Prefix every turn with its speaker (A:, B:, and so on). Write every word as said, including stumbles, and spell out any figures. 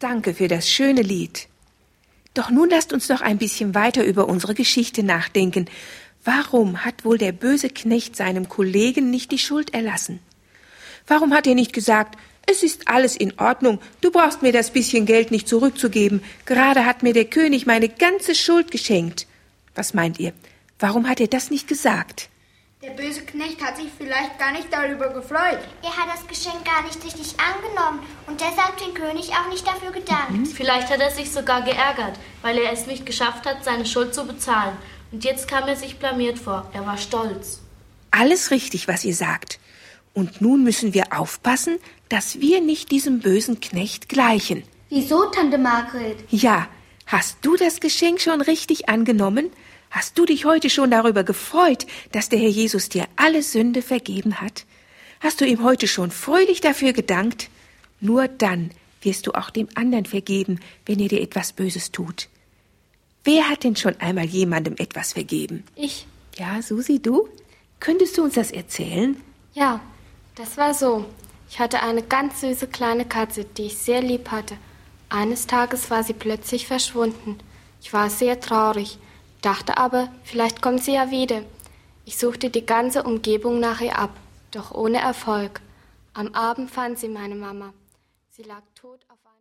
A: danke für das schöne Lied. Doch nun lasst uns noch ein bisschen weiter über unsere Geschichte nachdenken. Warum hat wohl der böse Knecht seinem Kollegen nicht die Schuld erlassen? Warum hat er nicht gesagt, es ist alles in Ordnung, du brauchst mir das bisschen Geld nicht zurückzugeben, gerade hat mir der König meine ganze Schuld geschenkt. Was meint ihr? Warum hat er das nicht gesagt?
B: Der böse Knecht hat sich vielleicht gar nicht darüber gefreut.
C: Er hat das Geschenk gar nicht richtig angenommen und deshalb den König auch nicht dafür gedankt. Mhm.
D: Vielleicht hat er sich sogar geärgert, weil er es nicht geschafft hat, seine Schuld zu bezahlen. Und jetzt kam er sich blamiert vor. Er war stolz.
A: Alles richtig, was ihr sagt. Und nun müssen wir aufpassen, dass wir nicht diesem bösen Knecht gleichen.
C: Wieso, Tante Margret?
A: Ja, hast du das Geschenk schon richtig angenommen? Hast du dich heute schon darüber gefreut, dass der Herr Jesus dir alle Sünde vergeben hat? Hast du ihm heute schon fröhlich dafür gedankt? Nur dann wirst du auch dem anderen vergeben, wenn er dir etwas Böses tut. Wer hat denn schon einmal jemandem etwas vergeben?
E: Ich.
A: Ja, Susi, du? Könntest du uns das erzählen?
E: Ja, das war so. Ich hatte eine ganz süße kleine Katze, die ich sehr lieb hatte. Eines Tages war sie plötzlich verschwunden. Ich war sehr traurig, dachte aber, vielleicht kommt sie ja wieder. Ich suchte die ganze Umgebung nach ihr ab, doch ohne Erfolg. Am Abend fand sie meine Mama. Sie lag tot auf einem